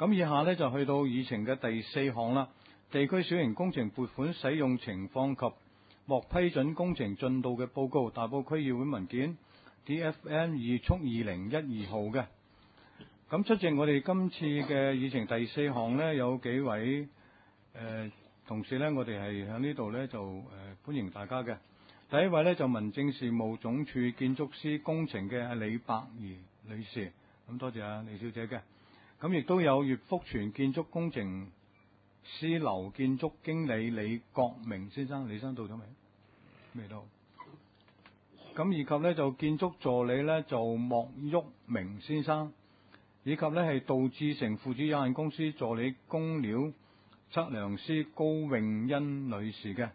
咁以下呢，就去到議程嘅第4項啦，地區小型工程撥款使用情況及獲批准工程進度嘅報告，大埔區議會文件 DFM-2/2012 號嘅。咁出席我哋今次嘅議程第4項呢，有幾位同事呢，我哋係喺呢度呢，就歡迎大家嘅。第一位呢，就民政事務總署建築師工程嘅李百儀女士，咁多謝李小姐嘅。咁亦都有粵福全建築工程師樓建築經理李國明先生，李生到咗未？未到。咁以及呢，就建築助理呢，就莫旭明先生，以及呢係杜志成附主有限公司助理工料測量師高永欣女士嘅。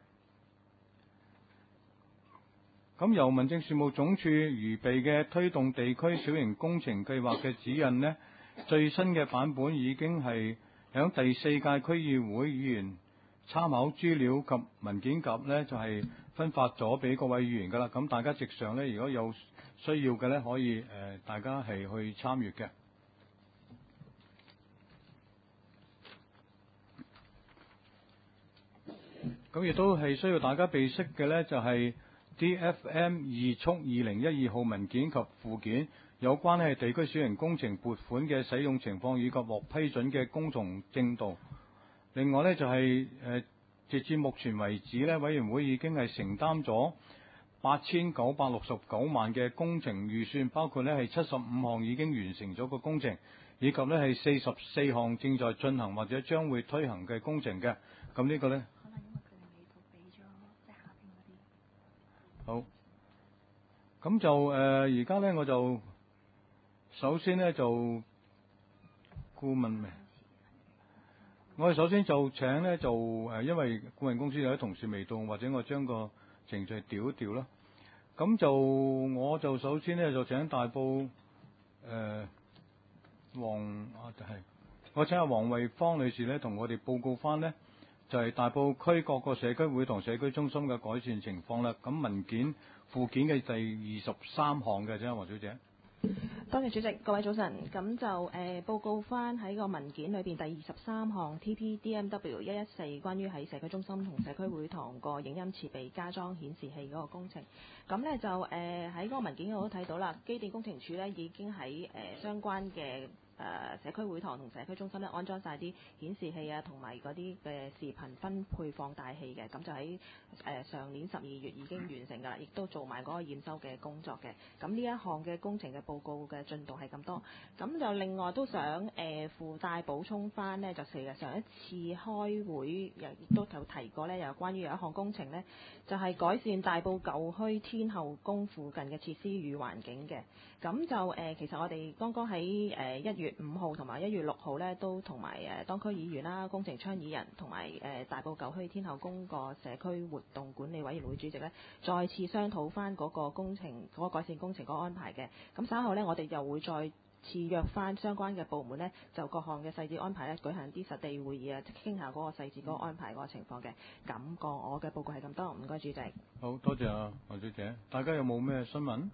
咁由民政事務總署預備嘅推動地區小型工程計劃嘅指引呢，最新嘅版本已經係響第4屆區議會議員參考資料及文件夾呢，就係分發咗俾各位議員噶啦。咁大家席上呢，如果有需要嘅呢，可以大家係去參與嘅。咁亦都係需要大家備悉嘅呢，就係DFM-2/2012 號文件及附件，有關係地區小型工程撥款嘅使用情況以及獲批准嘅工程進度。另外呢，就係截至目前為止呢，委員會已經係承擔咗8969萬嘅工程預算，包括呢係75項已經完成咗個工程，以及呢係44項正在進行或者將會推行嘅工程嘅。咁呢個呢，好，咁就而家呢，我就首先呢，就顧問我哋首先就請呢，就因為顧問公司有啲同事未到，或者我將個程序調一調啦。咁就我就首先呢，就請大埔我請阿黃慧芳女士呢，同我哋報告翻呢，就係大埔區各個社區會同社區中心嘅改善情況啦。咁文件附件嘅第23項嘅啫，黃小姐。 多謝主席，各位早晨。咁就報告翻喺個文件裏邊第23項 TPDMW114 關於喺社區中心同社區會堂個影音設備加裝顯示器嗰個工程。咁呢，就喺嗰個文件我都睇到啦，機電工程署呢已經喺相關嘅社區會堂同社區中心咧安裝晒啲顯示器啊，同埋嗰啲嘅視頻分配放大器嘅，咁就喺上年12月已經完成㗎啦，亦都做埋嗰個驗收嘅工作嘅。咁呢一項嘅工程嘅報告嘅進度係咁多，咁就另外都想附帶補充翻呢，就上一次開會亦都有提過呢，又關於有一項工程呢，就係改善大埔舊墟天后宮附近嘅設施與環境嘅。咁就其實我哋剛剛喺1月5號同埋1月6號呢，都同埋當區議員啦、工程倡議人同埋大埔舊墟天后宮個社區活動管理委員會主席呢，再次商討翻嗰個工程嗰個改善工程嗰個安排嘅。咁稍後呢，我哋又會再次約翻相關嘅部門呢，就各項嘅細節安排呢，舉行啲實地會議啊，傾下嗰個細節嗰個安排嗰個情況嘅。咁我嘅報告係咁多，唔該主席。 好多謝啊，黃小姐。大家有冇咩新聞？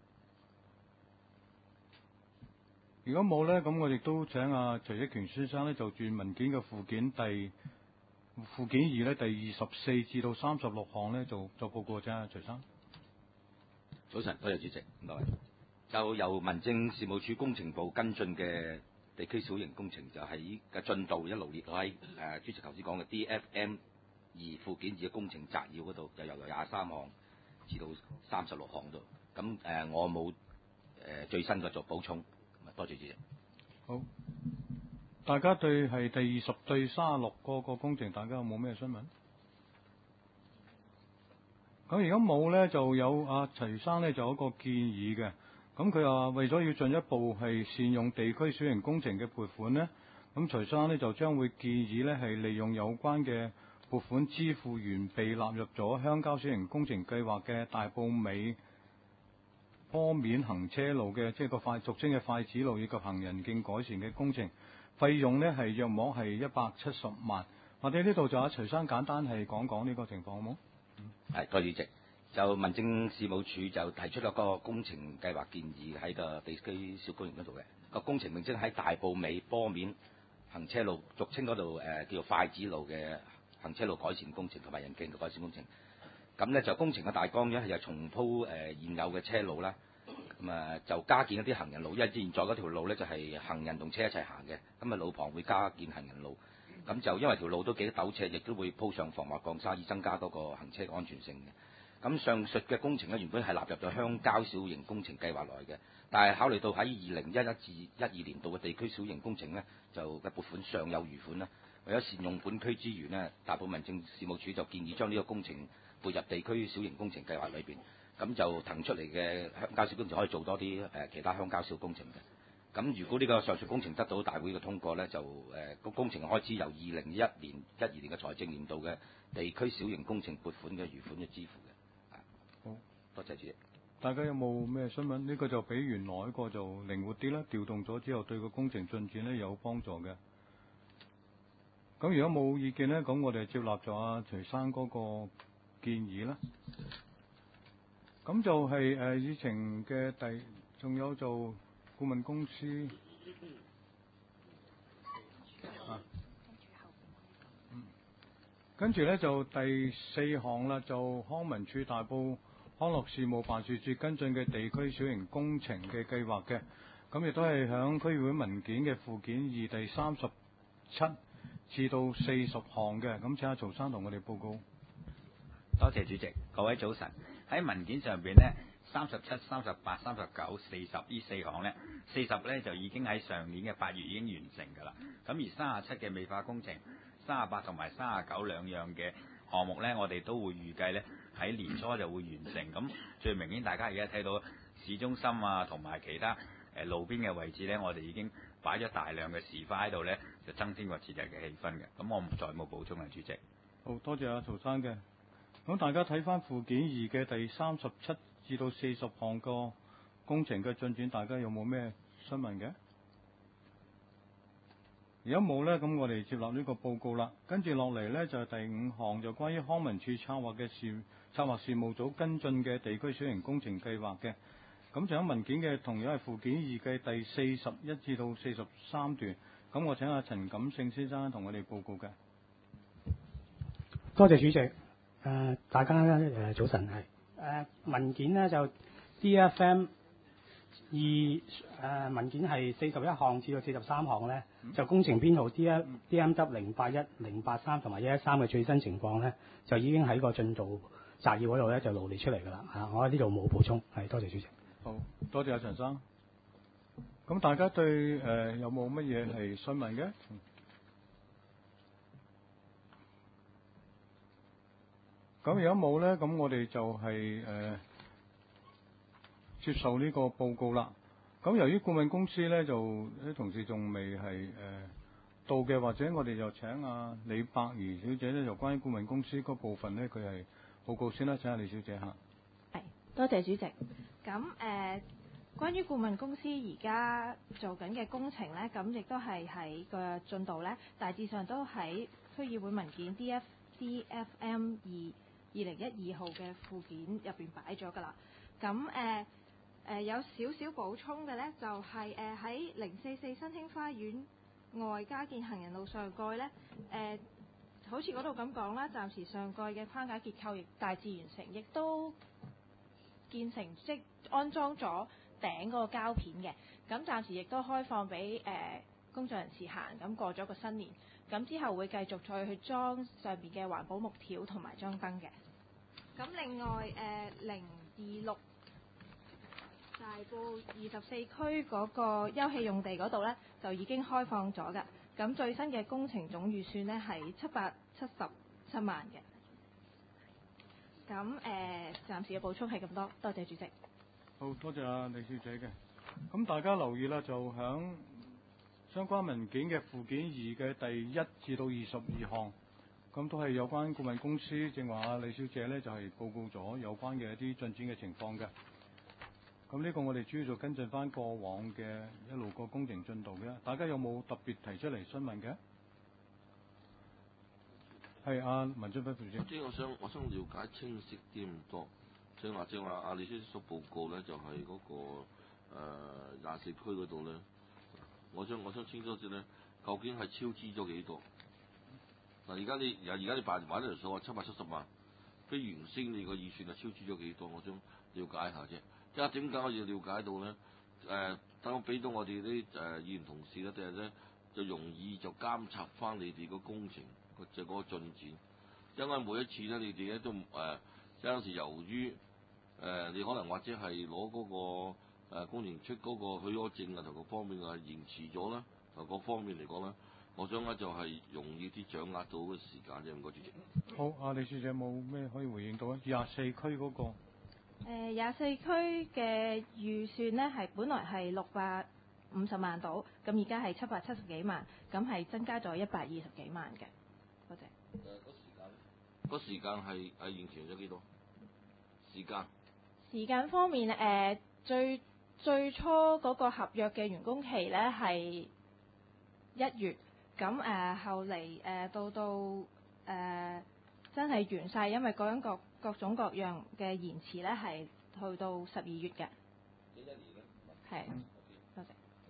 如果冇呢，咁我亦都請阿徐益權先生呢，就轉文件嘅附件2呢，第24至到36項呢，做報告啫，徐生。 早晨，多謝主席，唔該。就由民政事務處工程部跟進嘅地區小型工程，就喺嘅進度一路列喺主席頭先講嘅 DFM-2附件2嘅工程摘要嗰度，就由23項至到36項度。咁我冇最新嘅做補充。多謝主席。 好，大家對係第20對36個工程，大家有冇咩新聞？咁如果冇呢，就有阿徐生呢，就有一個建議嘅。咁佢話為咗要進一步係善用地區小型工程嘅撥款呢，咁徐生呢，就將會建議呢，係利用有關嘅撥款支付原被納入咗鄉郊小型工程計劃嘅大埔尾坡面行車路嘅，即係個俗稱嘅筷子路以及行人徑改善嘅工程，費用呢係約莫係170萬。或者呢度就阿徐生簡單係講呢個情況好冇？ 係，多謝主席。就民政事務處就提出咗個工程計劃建議喺個地區小公園嗰度嘅個工程名稱喺大埔尾坡面行車路，俗稱嗰度叫做筷子路嘅行車路改善工程同埋人徑嘅改善工程。咁咧就工程嘅大綱咧就重鋪現有嘅車路啦，咁就加建一啲行人路，因為現在嗰條路咧就係行人同車一齊行嘅，咁路旁會加建行人路。咁就因為條路都幾陡斜，亦都會鋪上防滑鋼沙，以增加嗰個行車嘅安全性嘅。咁上述嘅工程咧原本係納入咗鄉郊小型工程計劃內嘅，但係考慮到喺2011至12年度嘅地區小型工程咧，就嘅撥款尚有餘款啦。為咗善用本區資源咧，大埔民政事務處就建議將呢個工程撥入地區小型工程計劃裏邊，咁就騰出嚟嘅鄉郊小工程可以做多啲其他鄉郊小工程嘅。咁如果呢個上述工程得到大會嘅通過咧，就個工程開支由2011年、12年嘅財政年度嘅地區小型工程撥款嘅餘款嘅支付嘅。 好， 多謝主席。 大家有冇咩新聞？呢個就比原來一個就靈活啲啦，調動咗之後對個工程進展咧有幫助嘅。咁如果冇意見咧，咁我哋接納咗阿徐生嗰個建議啦。咁就係議程嘅仲有就顧問公司跟住咧就第4項啦，就康文署大埔康樂事務辦事處跟進嘅地區小型工程嘅計劃嘅，咁亦都係響區議會文件嘅附件2第37至到40項嘅，咁請阿曹生同我哋報告。 多謝主席，各位早晨。喺文件上邊呢，37、38、39、40呢4項呢，40呢就已經喺上年嘅8月已經完成㗎啦。咁而37嘅美化工程、38同埋39兩樣嘅項目呢，我哋都會預計呢喺年初就會完成。咁最明顯，大家而家睇到市中心啊，同埋其他路邊嘅位置呢，我哋已經擺咗大量嘅時花喺度呢，就增添個節日嘅氣氛嘅。咁我再冇補充啦，主席。 好多謝阿曹生嘅。咁大家睇翻附件2嘅第37至到40項個工程嘅進展，大家有冇咩新聞嘅？如果冇呢，咁我哋接納呢個報告啦。跟住落嚟呢，就係第5項，就關於康文署策劃事務組跟進嘅地區小型工程計劃嘅。咁就喺文件嘅同樣係附件2嘅第41至到43段。咁我請阿陳錦勝先生同我哋報告嘅。 多謝主席。大家早晨係文件呢就 DFM 文件係41項至到43項呢，就工程編號 DMW 081、083同埋113嘅最新情況呢，就已經喺個進度摘要嗰度呢就羅列出嚟㗎啦。我喺呢度冇補充，係多謝主席。 好多謝阿陳生。咁大家對有冇乜嘢係詢問嘅？咁如果冇咧，咁我哋就係接受呢個報告啦。咁由於顧問公司咧就啲同事仲未係到嘅，或者我哋就請阿李百儀小姐咧，就關於顧問公司嗰部分咧，佢係報告先啦。請阿李小姐嚇。 係，多謝主席。咁關於顧問公司而家做緊嘅工程咧，咁亦都係喺個進度咧，大致上都喺區議會文件 DFM 2012號嘅附件入邊擺咗㗎啦。咁有少少補充嘅咧，就係喺044新興花園外加建行人路上蓋咧，好似嗰度咁講啦，暫時上蓋嘅框架結構亦大致完成，亦都建成即安裝咗頂嗰個膠片嘅。咁暫時亦都開放俾公眾人士行。咁過咗個新年，咁之後會繼續再去裝上邊嘅環保木條同埋裝燈嘅。咁另外026大埔24區嗰個休憩用地嗰度咧，就已經開放咗㗎。咁最新嘅工程總預算咧係777萬嘅。咁暫時嘅補充係咁多，多謝主席。 好多謝阿李小姐嘅。咁大家留意啦，就響相關文件嘅附件2嘅第1至到22項，咁都係有關顧問公司，正話阿李小姐咧就係報告咗有關嘅一啲進展嘅情況嘅。咁呢個我哋主要就跟進翻過往嘅一路個工程進度嘅。大家有冇特別提出嚟詢問嘅？係阿文俊輝副主席。 即係我想了解清晰啲咁多。正話阿李小姐所報告咧，就係嗰個24區嗰度咧。我想清楚啲咧， 究竟係超支咗幾多？嗱，而家你辦埋呢條數啊，770萬，比原先你個預算係超支咗幾多？我想了解下啫。即係點解我要了解到咧？等我俾到我哋啲議員同事咧，第日咧就容易就監察翻你哋個工程嗰個進展。因為每一次咧，你哋咧都有陣時由於你可能或者係攞嗰個工程出嗰個許可證啊，同各方面啊延遲咗啦，同各方面嚟講咧，我想咧就係容易啲掌握到嘅時間啫。唔該，主席。 好，李小姐有冇咩可以回應到啊？24區嗰個 24區嘅預算呢係本來係650萬到，咁而家係770幾萬，咁係增加咗120幾萬嘅。多謝。 個時間係延長咗幾多？ 時間方面最初嗰個合約嘅完工期呢係1月，咁後嚟到真係完晒，因為各種各樣嘅延遲呢係去到12月嘅。 幾多年咧？ 係，多謝。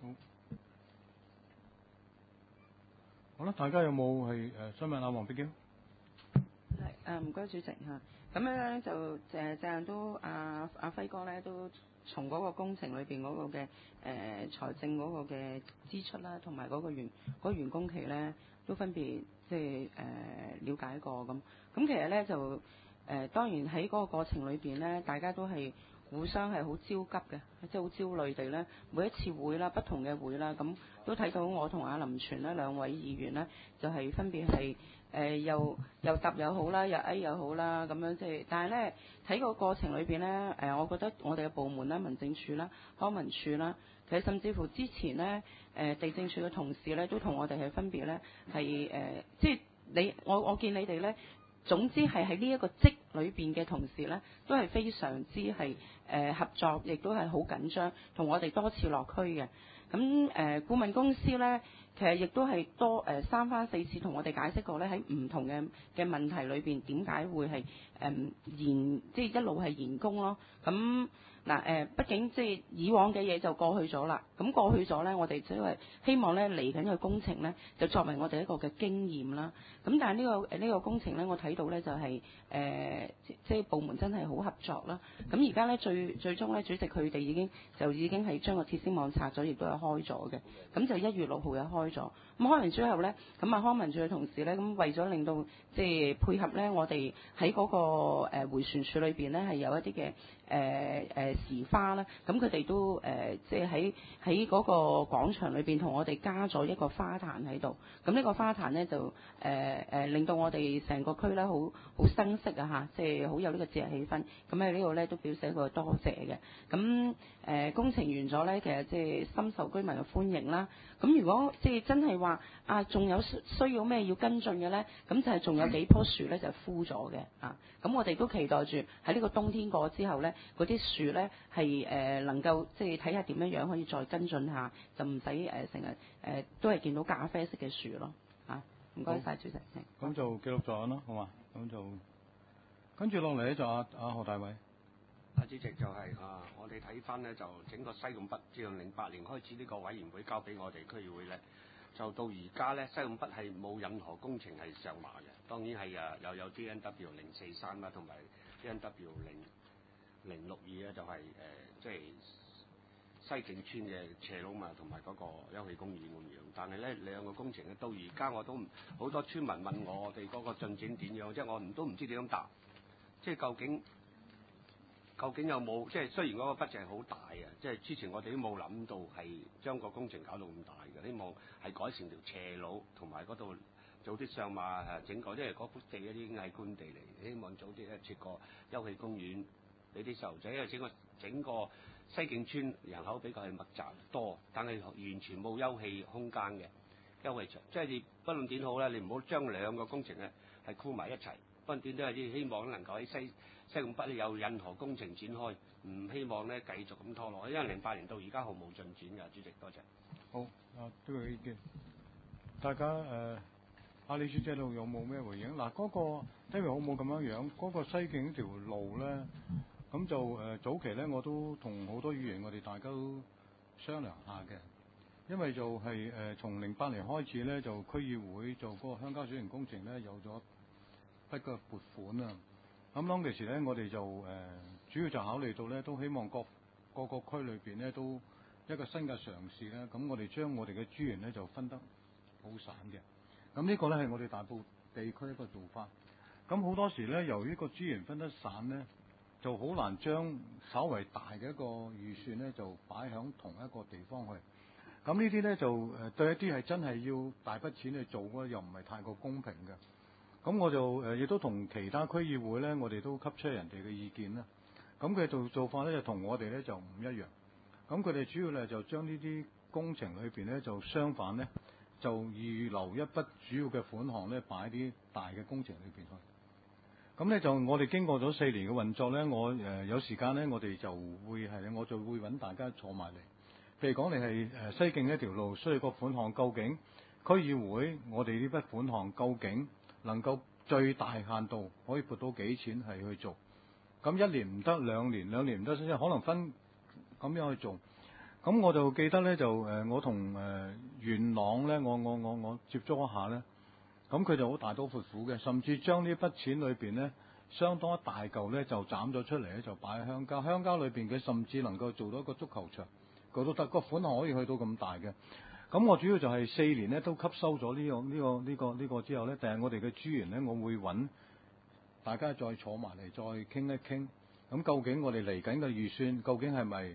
好啦，大家有冇係想問阿黃碧嬌？ 係唔該主席嚇。咁咧就正都阿輝哥咧都從嗰個工程裏邊嗰個嘅財政嗰個嘅支出啦，同埋嗰個完工期咧都分別即係了解過咁。咁其實咧就當然喺嗰個過程裏邊咧，大家都係互相係好焦急嘅，即係好焦慮地咧，每一次會啦，不同嘅會啦，咁都睇到我同阿林全呢兩位議員咧，就係分別係又答又好啦，又 A 又好啦，咁樣即係，但係咧睇個過程裏邊咧，我覺得我哋嘅部門啦，民政處啦、康文署啦，其實甚至乎之前咧，地政處嘅同事咧，都同我哋係分別咧係即係我見你哋咧。總之係喺呢一個職裏邊嘅同事咧，都係非常之係合作，亦都係好緊張，同我哋多次落區嘅。咁顧問公司咧，其實亦都係多3番4次同我哋解釋過咧，喺唔同嘅問題裏邊點解會係即係一路係延工咯。咁嗱畢竟即係以往嘅嘢就過去咗啦。咁過去咗咧，我哋即係希望咧嚟緊嘅工程咧，就作為我哋一個嘅經驗啦。咁但係呢個工程咧，我睇到咧就係即係部門真係好合作啦。咁而家咧最終咧，主席佢哋已經係將個鐵絲網拆咗，亦都係開咗嘅。咁就1月6號又開咗。咁開完之後咧，咁啊康文署嘅同事咧，咁為咗令到即係配合咧，我哋喺嗰個迴旋處裏邊咧係有一啲嘅時花啦。咁佢哋都即係喺嗰個廣場裏邊同我哋加咗一個花壇喺度。咁呢個花壇咧就令到我哋成個區咧好生色啊嚇，即係好有呢個節日氣氛。咁喺呢度咧都表示一個多謝嘅。咁工程完咗咧，其實即係深受居民嘅歡迎啦。咁如果即係真係話仲有需要咩要跟進嘅咧，咁就係仲有幾棵樹咧就枯咗嘅啊。咁我哋都期待住喺呢個冬天過之後咧，嗰啲樹咧係能夠即係睇下點樣可以再跟進下，就唔使成日都係見到咖啡色嘅樹咯嚇。唔該晒主席。 咁就記錄在案啦，好嘛？咁就跟住落嚟咧就阿何大偉。 主席就係我哋睇翻咧就整個西貢北，自從08年開始呢個委員會交俾我哋區議會咧，就到而家咧西貢北係冇任何工程係上馬嘅。當然係又有 DNW 043啦，同埋 DNW 062咧，就係即係西徑村嘅斜路嘛，同埋嗰個休憩公園咁樣。但係咧兩個工程咧到而家我都好多村民問我哋嗰個進展點樣，即係我都唔知點樣答，即係究竟有冇，即係雖然嗰個筆值係好大啊，即係之前我哋都冇諗到係將個工程搞到咁大嘅，希望係改成條斜路，同埋嗰度早啲上馬整個，因為嗰幅地一啲藝官地嚟，希望早啲設個休憩公園俾啲細路仔，因為整個西徑村人口比較係密集多，但係完全冇休憩空間嘅休憩場，即係你不論點好咧，你唔好將兩個工程咧係箍埋一齊，不論點都係啲希望能夠喺西貢北有任何工程展開，唔希望咧繼續咁拖落去，因為08年到而家毫無進展㗎，主席多謝。 好，都有意見。大家阿李小姐度有冇咩回應？嗱，嗰個聽日好冇咁樣，嗰個西徑條路咧，咁就早期咧我都同好多議員我哋大家都商量下嘅。 因為就係從08年開始咧，就區議會做嗰個鄉郊小型工程咧，有咗筆嘅撥款啊。咁當其時咧，我哋就主要就考慮到咧，都希望各個區裏邊咧都一個新嘅嘗試咧。咁我哋將我哋嘅資源咧就分得好散嘅。咁呢個咧係我哋大埔地區一個做法。咁好多時咧，由於個資源分得散咧，就好難將稍為大嘅一個預算咧，就擺響同一個地方去。咁呢啲咧就對一啲係真係要大筆錢去做嘅，又唔係太過公平嘅。咁我就亦都同其他區議會咧，我哋都吸取人哋嘅意見啦。咁佢做法咧就同我哋咧就唔一樣。咁佢哋主要咧就將呢啲工程裏邊咧就相反咧，就預留一筆主要嘅款項咧，擺啲大嘅工程裏邊去。咁咧就我哋經過咗4年嘅運作咧，我有時間咧，我哋就我就會揾大家坐埋嚟。譬如講你係西徑一條路需要個款項，究竟區議會我哋呢筆款項究竟能夠最大限度可以撥到幾錢係去做？咁1年唔得，2年唔得，即係可能分咁樣去做。咁我就記得咧，就我同元朗咧，我接觸一下咧，咁佢就好大刀闊斧嘅，甚至將呢筆錢裏邊咧，相當一大嚿咧就斬咗出嚟咧，就擺喺鄉郊。鄉郊裏邊佢甚至能夠做到一個足球場，個都得，個款項可以去到咁大嘅。咁我主要就係4年咧都吸收咗呢個之後咧，但係我哋嘅資源咧，我會揾大家再坐埋嚟再傾一傾。咁究竟我哋嚟緊嘅預算，究竟係咪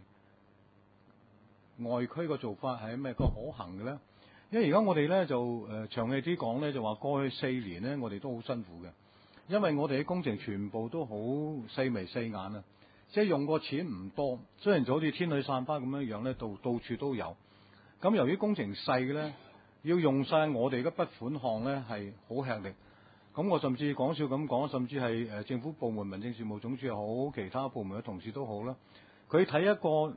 外區嘅做法係咩個可行嘅咧？因為而家我哋咧就長氣啲講咧，就話過去4年咧，我哋都好辛苦嘅，因為我哋嘅工程全部都好細眉細眼啊，即係用個錢唔多，雖然就好似天女散花咁樣咧，到處都有。咁由於工程細嘅咧，要用晒我哋嗰筆款項咧係好吃力。咁我甚至講笑咁講，甚至係政府部門民政事務總署又好，其他部門嘅同事都好啦。佢睇一個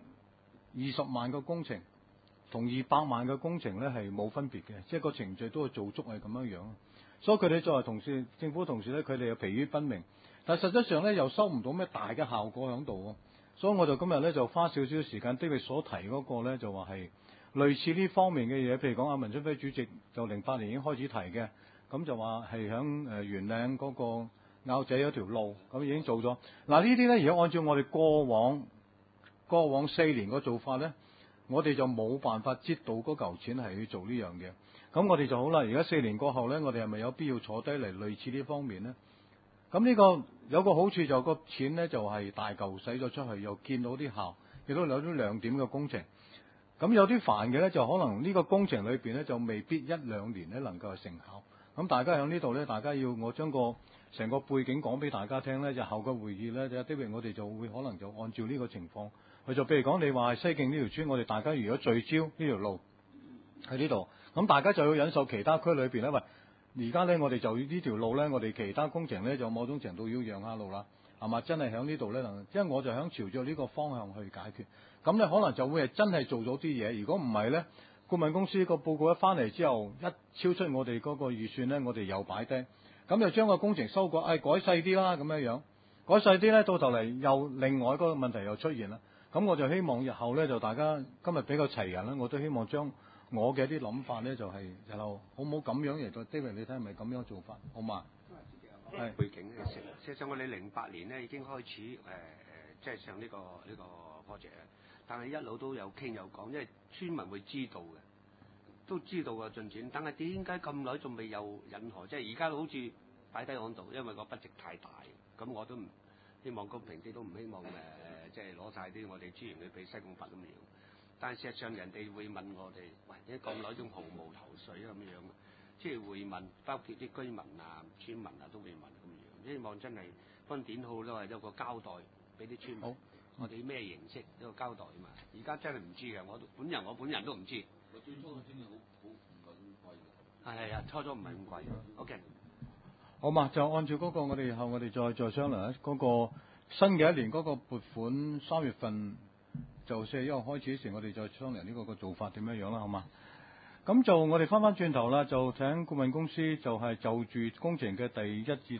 20萬嘅工程，同200萬嘅工程咧係冇分別嘅，即係個程序都係做足係咁樣樣。所以佢哋作為同事，政府同事咧，佢哋又疲於奔命，但係實際上咧又收唔到咩大嘅效果喺度。所以我就今日咧就花少少時間，對佢所提嗰個咧就話係類似呢方面嘅嘢，譬如講阿文春輝主席就08年已經開始提嘅，咁就話係響元嶺嗰個拗仔嗰條路，咁已經做咗。嗱呢啲咧，如果按照我哋過往4年個做法咧，我哋就冇辦法擠到嗰嚿錢係去做呢樣嘢。咁我哋就好啦。而家4年過後咧，我哋係咪有必要坐低嚟類似呢方面咧？咁呢個有個好處就個錢咧就係大嚿使咗出去，又見到啲效，亦都有啲亮點嘅工程。咁有啲煩嘅咧，就可能呢個工程裏邊咧就未必1-2年咧能夠係成效。咁大家喺呢度咧，大家要我將個成個背景講俾大家聽咧，日後嘅會議咧，就David我哋就會可能就按照呢個情況，佢就譬如講你話西徑呢條村，我哋大家如果聚焦呢條路喺呢度，咁大家就要忍受其他區裏邊咧，喂，而家咧我哋就呢條路咧，我哋其他工程咧就某種程度要讓下路啦，係嘛？真係喺呢度咧，因為我就想朝著呢個方向去解決，咁咧可能就會係真係做咗啲嘢。如果唔係咧，顧問公司個報告一翻嚟之後，一超出我哋嗰個預算咧，我哋又擺低，咁就將個工程修改，改細啲啦，咁樣改細啲咧，到頭嚟又另外一個問題又出現啦。咁我就希望日後咧就大家今日比較齊人啦，我都希望將我嘅啲諗法咧就係日後好唔好咁樣嚟到 David 你睇係咪咁樣做法好嘛？ 係背景嘅事實上我哋08年咧已經開始即係上呢個 project 啊，但係一路都有傾有講，因為村民會知道嘅，都知道個進展。但係點解咁耐仲未有任何？即係而家好似擺低喺度，因為個 budget 太大，咁我都唔希望公平啲，都唔希望即係攞晒啲我哋資源去俾西貢北咁樣。但係事實上人哋會問我哋，喂，點解咁耐仲毫無頭緒咁樣？即係會問，包括啲居民啊、村民啊都會問咁樣。希望真係分典好都係一個交代俾啲村民。我哋咩形式一個交代啊嘛？而家真係唔知嘅，我本人都唔知。 我最初嘅先係好唔係咁貴嘅。 係啊，初初唔係咁貴。OK。 好嘛，就按照嗰個我哋以後我哋再商量嗰個新嘅一年嗰個撥款3月份就4月1號開始時，我哋再商量呢個做法點樣樣啦，好嘛？咁就我哋翻轉頭啦，就請顧問公司就係就住工程嘅第1至到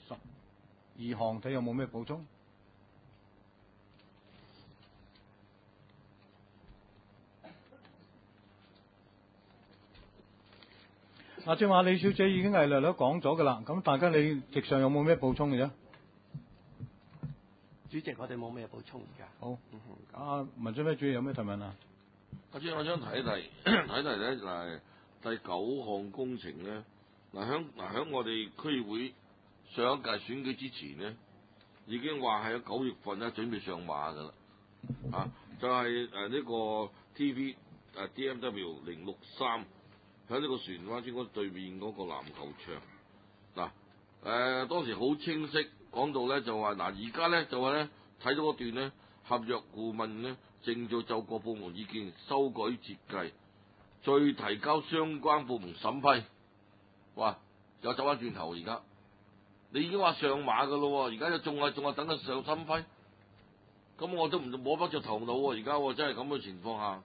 22項睇有冇咩補充。 正話李小姐已經係略略講咗㗎啦。咁大家你席上有冇咩補充嘅啫？ 主席，我哋冇咩補充而家。 好，民政委主任有咩提問啊？ 阿主席，我想提一提咧，嗱第9項工程咧，響我哋區議會上一屆選舉之前咧，已經話係喺9月份咧準備上馬㗎啦，就係呢個 TV DMW 063喺呢個船灣村嗰對面嗰個籃球場。當時好清晰講到咧，就話而家咧就話咧睇到嗰段咧，合約顧問咧正在就各部門意見修改設計，再提交相關部門審批。哇！又走翻轉頭，而家你已經話上馬㗎咯，而家就仲係等緊上審批，咁我都唔摸不着頭腦喎。而家真係咁嘅情況下，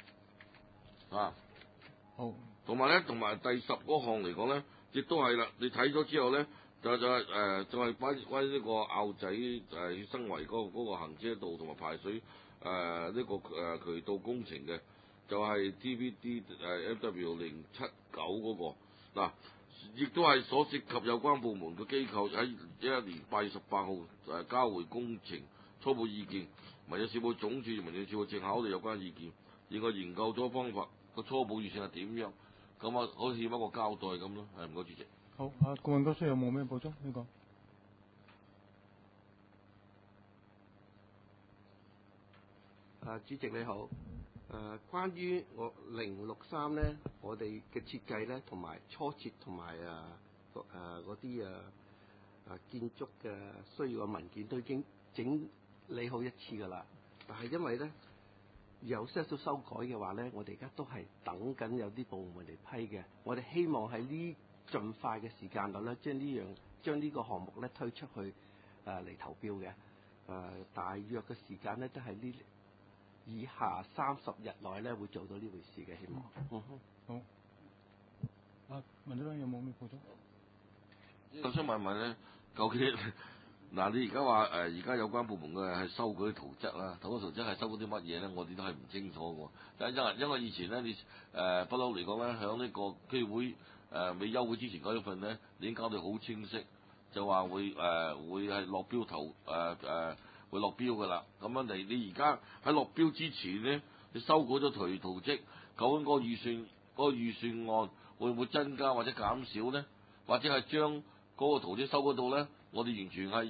好， 同埋第10嗰項嚟講咧，亦都係啦。你睇咗之後咧，就係關於呢個坳仔血生圍嗰個行車道同埋排水呢個渠道工程嘅，就係 TVD MW 079嗰個嗱。亦都係所涉及有關部門嘅機構喺11年8月18號交回工程初步意見，民政事務總署、民政事務正考慮有關意見，另外研究咗方法，個初步預算係點樣，咁好似一個交代咁咯。唔該主席。 好，顧問高叔有冇咩補充呢個？ 主席你好。關於我063咧，我哋嘅設計咧，同埋初設同埋嗰啲建築嘅需要嘅文件都已經整理好一次㗎啦。但係因為咧有些少修改嘅話咧，我哋而家都係等緊有啲部門嚟批嘅。我哋希望喺呢盡快嘅時間內咧，將呢個項目咧推出去嚟投標嘅。大約嘅時間咧都係呢以下30日內咧會做到呢回事嘅，希望。 好。文主任有冇咩補充？ 我想問咧，究竟你而家話而家有關部門嘅係修改圖則啦，圖則係修改啲乜嘢咧？我哋都係唔清楚喎。因為以前咧，你不嬲嚟講咧，響呢個區會未休會之前嗰一份咧，已經搞到好清晰，就話會係落標會落標㗎啦。咁樣你而家喺落標之前咧，你修改咗圖則，究竟個預算案會唔會增加或者減少咧？或者係將嗰個圖則修改到咧，我哋完全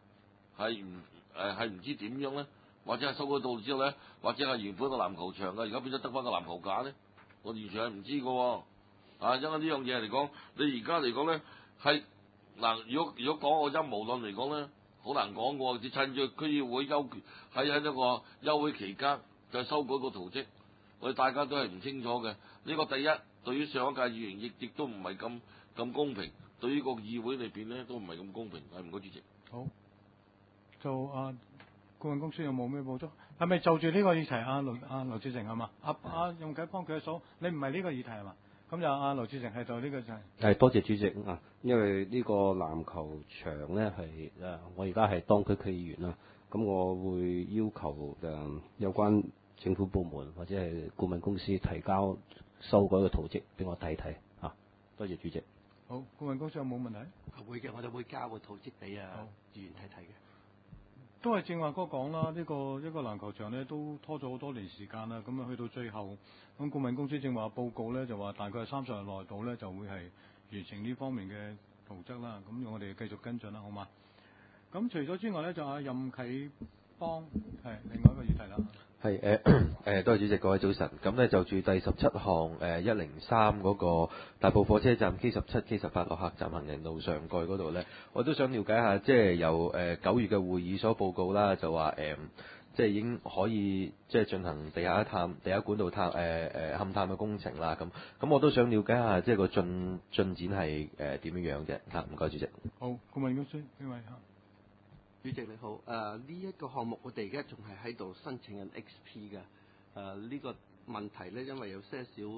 係唔知點樣咧？或者係修改到之後咧，或者係原本個籃球場嘅，而家變咗得翻個籃球架咧，我完全係唔知㗎喎。因為呢樣嘢嚟講，你而家嚟講咧係如果講個陰謀論嚟講咧，好難講喎。你趁住區議會喺呢個休會期間就修改個圖則，我哋大家都係唔清楚嘅。呢個第一，對於上一屆議員亦都唔係咁公平，對於個議會裏邊咧都唔係咁公平。唔該主席。 好，就顧問公司有冇咩補充？係咪就住呢個議題？劉志成係嘛？用緊幫佢嘅數，你唔係呢個議題係嘛？咁就劉志成係就呢個就係。 多謝主席啊，因為呢個籃球場咧係我而家係當區區議員啦，咁我會要求有關政府部門或者係顧問公司提交修改嘅圖則俾我睇睇啊。多謝主席。 好，顧問公司有冇問題？ 會嘅，我哋會交個圖則俾議員睇睇嘅。 都係正話哥講啦，一個籃球場咧都拖咗好多年時間啦，咁去到最後，咁顧問公司正話報告咧就話大概係30日內到咧就會係完成呢方面嘅圖則啦，咁我哋繼續跟進啦，好嘛？咁除咗之外咧，就任啟邦係另外一個議題啦。 多謝主席，各位早晨。咁咧就住第17項103嗰個大埔火車站 K17、K18落客站行人路上蓋嗰度咧，我都想了解下，即係由9月嘅會議所報告啦，就話即係已經可以即係進行地下管道勘探嘅工程啦。咁我都想了解下，即係個進展係點樣嘅？唔該主席。 好，顧問公司呢位主席你好，呢一個項目我哋而家仲係喺度申請緊 XP 嘅，呢個問題咧，因為有些少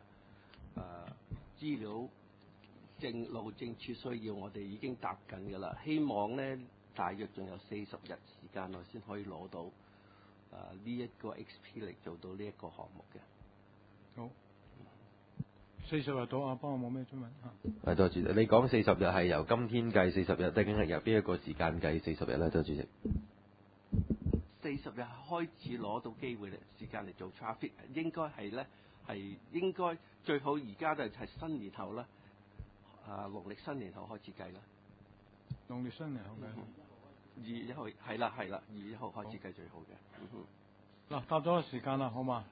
資料路政處需要，我哋已經答緊㗎啦，希望咧大約仲有40日時間內先可以攞到呢一個 XP 嚟做到呢一個項目嘅。 好， 40日到啊，幫我冇咩追問嚇。 多謝主席。你講40日係由今天計40日，定係由邊一個時間計40日咧？多謝主席。 40日開始攞到機會時間嚟做 traffic， 應該係咧係應該最好而家就係新年後啦，農曆新年後開始計啦。 農曆新年後計。 2月1號係啦2月1號開始計最好嘅。 嗱，搭咗個時間啦，好嘛？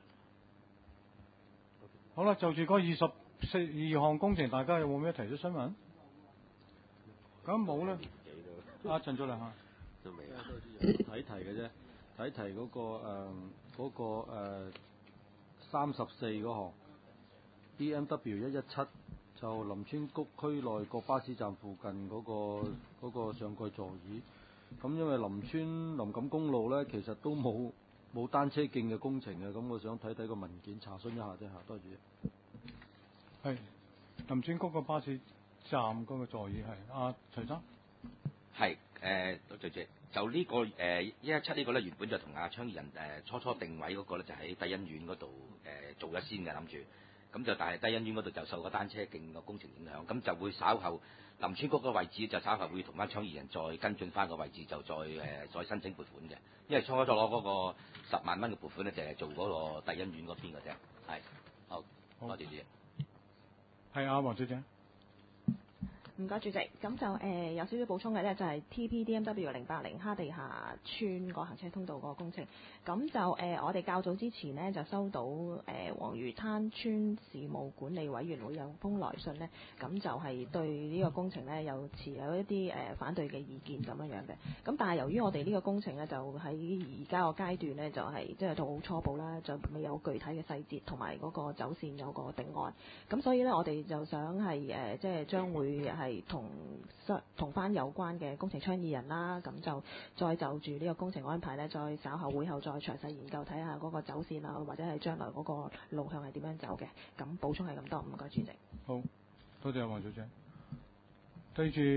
好啦，就住嗰22項工程，大家有冇咩提出新聞？咁冇咧。阿陳祖良嚇。 都未啊。睇題嘅啫。睇題嗰個34嗰項 BMW 117就林村谷區內個巴士站附近嗰個上蓋座椅，咁因為林錦公路咧其實都冇單車徑嘅工程嘅，咁我想睇睇個文件查詢一下啫嚇，多謝。 係林村谷個巴士站嗰個座椅係阿徐生。 係多謝主席。就呢、個117呢個咧，原本就同阿倡議人初定位嗰個咧，就喺帝欣苑嗰度做咗先嘅諗住，咁就但係帝欣苑嗰度就受個單車徑個工程影響，咁就會稍後林村谷個位置就稍後會同翻倡議人再跟進翻個位置，就再申請撥款嘅，因為初攞嗰個10萬蚊嘅撥款咧，就係做嗰個帝欣苑嗰邊嘅啫。係，好，多謝主席。 係啊，黃小姐。 唔該主席，咁就有少少補充嘅咧，就係 TPDMW 080哈地下村個行車通道個工程。咁就我哋較早之前呢，就收到黃魚灘村事務管理委員會有封來信呢，咁就係對呢個工程呢有持有一啲反對嘅意見咁樣嘅。咁但係由於我哋呢個工程呢，就喺而家個階段呢，就係即係到好初步啦，就未有具體嘅細節同埋嗰個走線有個定案。咁所以呢，我哋就想係即係將會係同翻有關嘅工程倡議人啦，咁就再就住呢個工程安排呢，再稍後會後再詳細研究睇下嗰個走線啊，或者係將來嗰個路向係點樣走嘅。咁補充係咁多，唔該主席。 好，多謝黃小姐。對住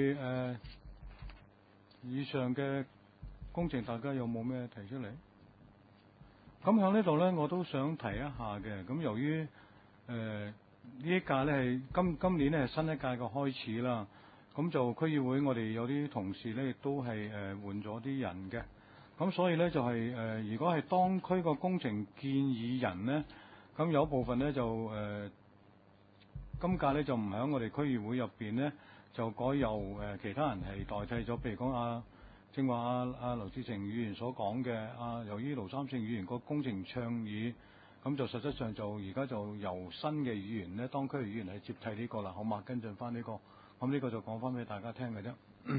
以上嘅工程，大家有冇咩提出嚟？咁喺呢度呢，我都想提一下嘅。咁由於呢一屆呢係今年呢係新一屆嘅開始啦，咁就區議會我哋有啲同事呢亦都係換咗啲人嘅，咁所以呢，就係如果係當區個工程建議人呢，咁有一部分呢就今屆呢就唔喺我哋區議會入邊呢，就改由其他人係代替咗，譬如講正話阿劉志成議員所講嘅由於盧三勝議員個工程倡議。咁就實質上就而家就由新嘅議員呢，當區議員係接替呢個啦，好嘛？跟進翻呢個，咁呢個就講翻俾大家聽嘅啫。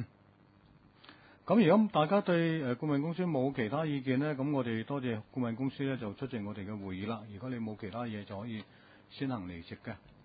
咁如果大家對顧問公司冇其他意見呢，咁我哋多謝顧問公司呢就出席我哋嘅會議啦。如果你冇其他嘢，就可以先行離席嘅。